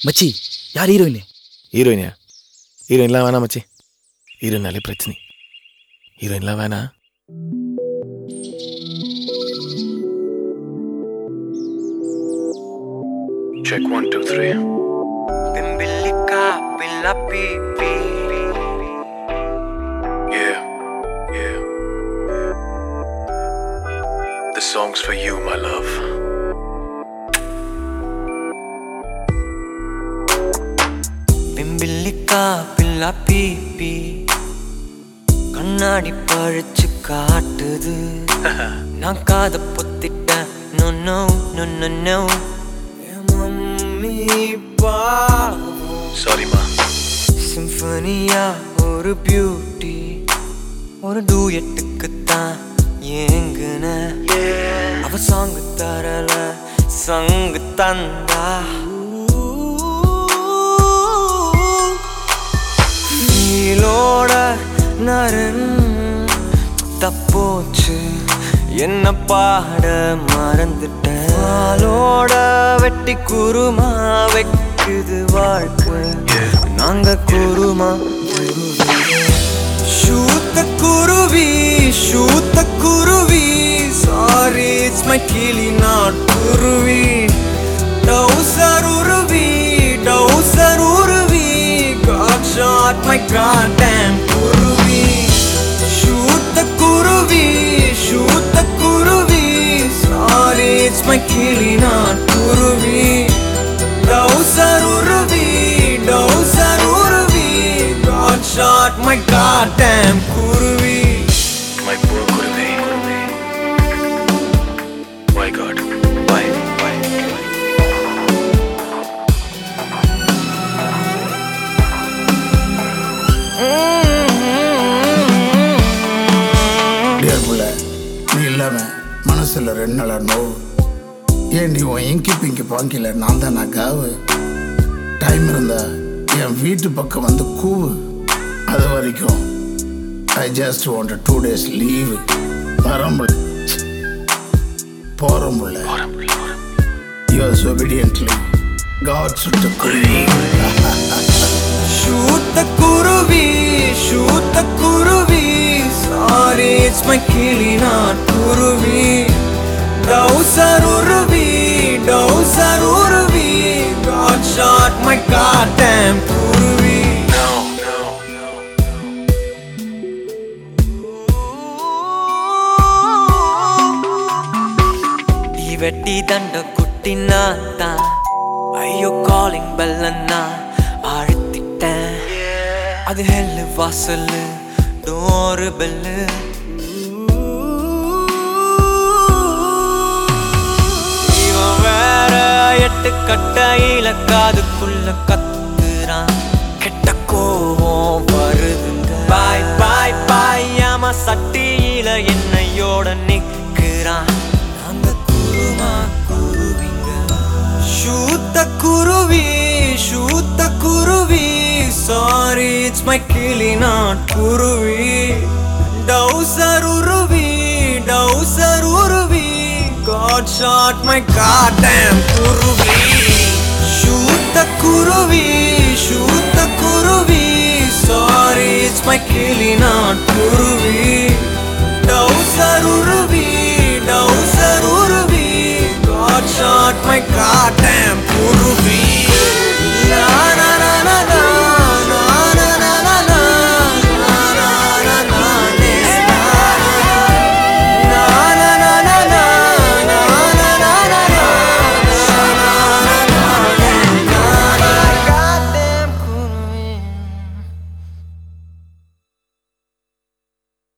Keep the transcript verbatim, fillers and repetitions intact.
மச்சி யார் ஹீரோயின்? ஹீரோயினியா? ஹீரோயின்லாம் வேணாம் மச்சி. ஹீரோயினாலே பிரச்சனை. ஹீரோயின்லாம் வேணாம். Check one two three. Bimbilica pilla pipi. Yeah, yeah. This song's for you, my love. Bimbilica pilla pipi. கண்ணாடி பழிச்சு காட்டுது. நான் காத பொத்திட்டேன். No no no no no. Sorry ma. சிம்பனியா ஒரு பியூட்டி, ஒரு டூயட்டுக்கு தான் ஏங்குன. அவ சாங்கு தரல சங்கு தந்தா. நீலோட நரன் தப்போச்சு, என்ன பாட மறந்துட்டேன். ஆளோட வெட்டி குருமா வைக்குது வாழ்க்கை. நாங்க குருமா ஷூத்த குருவி, ஷூத்த குருவி. சாரி இட்ஸ் மை கிளி நாட் குருவி. டவுசர் உருவி, டவுசர் உருவி. God shot my God damn குருவி. ஷூத்த குருவி, ஷூத்த குருவி. சாரி இட்ஸ் மை கிளி நாட் குருவி. டவுசர் உருவி, டவுசர் உருவி. God shot my God damn குருவி. My poor Kuruvi. Why God? Why? Why? Dear புள்ள, நீ இல்லாம மனசுல ரெண்டு நாளா நோவு. ஏன் நீ உன் இங்கி பிங்கி பாங்கில நான் தான் நான் காவு. டைம் இருந்தா என் வீட்டு பக்கம் வந்து கூவு. அது வரைக்கும் I just want two days leave. வரம்புள்ள போறம்புள்ள யுவர்ஸ் ஒபீடியன்ட்லி காட் சுட்ட குருவி. ஷூத்த குருவி, ஷூத்த குருவி. சாரி இட்ஸ் மை கிளி நாட் குருவி. டவுசர் உருவி, டவுசர் உருவி. God shot my God damn குருவி. No, no, no. டீ வெட்டி தண்ட குட்டி நான் தான். ஐயோ காலிங் பெல்லன்னா அழுத்திட்டேன். அது ஹெல்லு வாசலு டோரு பெல்லு. இவன் வேற எட்டு கட்டையில காதுக்குள்ள கத்துறான். கெட்ட கோவம் வருதுங்க. பாய் பாய் பாய் ஆமா சட்டியில என்னையோட நிக்கிறான். அந்த குருமா குருவிங்க. ஷூத்த குருவி, ஷூத்த குருவி. சாரி இட்ஸ் மை கிளி நாட் குருவி. டவுசர் உருவி, டவுசர் உருவி. God shot my God damn குருவி. ஷூத்த குருவி, ஷூத்த குருவி. சாரி இட்ஸ் மை கிளி நாட் குருவி. டவுசர் உருவி, டவுசர் உருவி. God shot my God